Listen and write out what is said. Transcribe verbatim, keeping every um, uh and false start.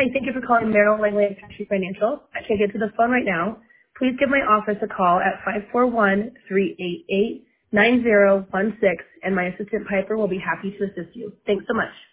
Hi, thank you for calling Merrill Langley Country Financial. I can't get to the phone right now. Please give my office a call at five four one, three eight eight, nine zero one six, and my assistant Piper will be happy to assist you. Thanks so much.